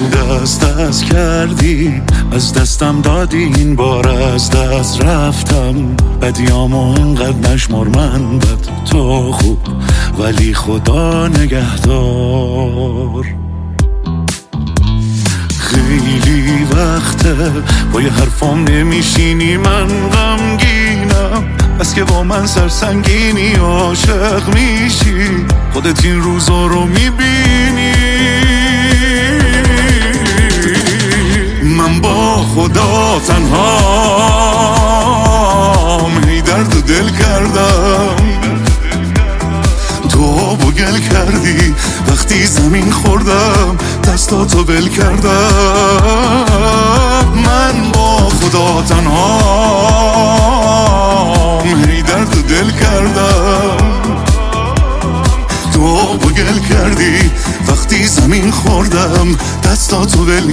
دست کردی، از دستم دادی، این بار از دست رفتم. بدیامو اینقدر نشمر، من بد تو خوب، ولی خدا نگهدار. خیلی وقته با یه حرفام نمیشینی، من غمگینم بس که با من سرسنگینی. عاشق میشی، خودت این روزا رو میبینی. من با خدا تنهام، هی درد و دل کردم. تو بگل کردی وقتی زمین خوردم، دستاتو ول کردم. من با خدا تنهام، هی درد و دل کردم. تو بگل کردی وقتی زمین خوردم، دستاتو ول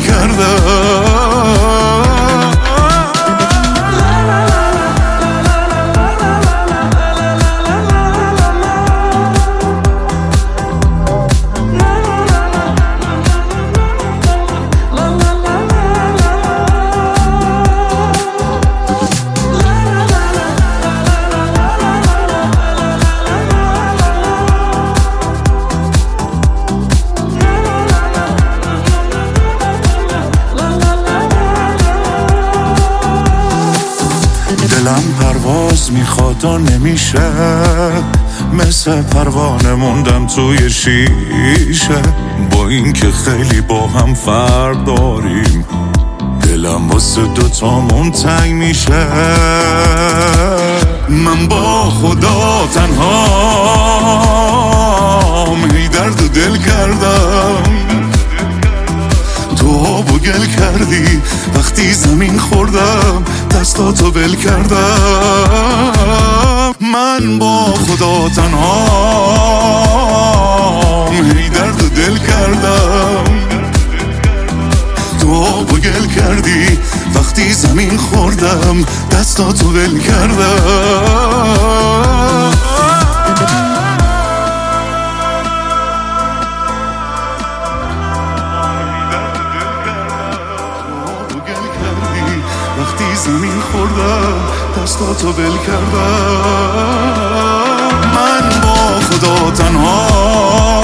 کردم. دلم پرواز میخواد و نمیشه، مثل پروانه موندم توی شیشه. با این که خیلی با هم فرق داریم، دلم واسه دوتامون تنگ میشه. من با خدا تنهام، هی درد و دل کردم. تو بگل کردی وقتی زمین خوردم، دستاتو ول کردم. من با خدا تنهام، هی درد و دل کردم. تو بگل کردی وقتی زمین خوردم، دستاتو ول کردم. وقتی زمین خوردم، دستاتو ول کردم. من با خدا تنها